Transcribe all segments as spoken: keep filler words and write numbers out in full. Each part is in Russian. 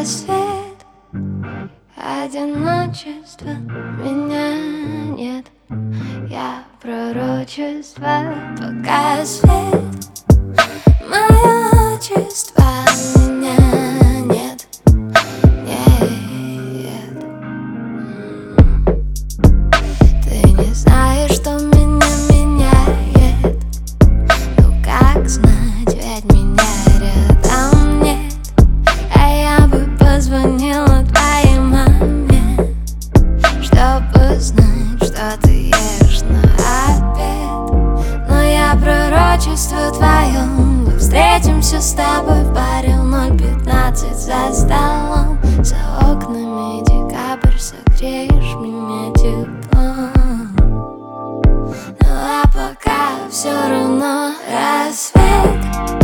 свет, одиночество, меня нет. Я пророчество, пока свет, мое отчество, меня нет, нет. Ты не знаешь, что меня меняет. Ну как знать, ведь меня рядом нет. А я бы позвонила твоей маме, чтобы знать, что ты ешь на обед. Но я пророчество твоем, мы встретимся с тобой в баре в ноль пятнадцать за столом. За окнами декабрь, согреешь меня теплом. Ну а пока все равно рассвет,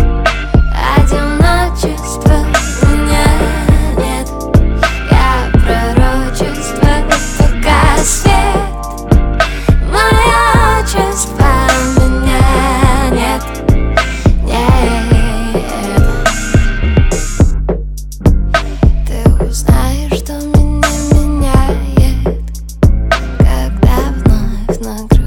одиночество, меня нет. Я пророчество, пока свет, мое отчество, меня нет, нет. Ты узнаешь, что меня меняет, когда вновь накроет.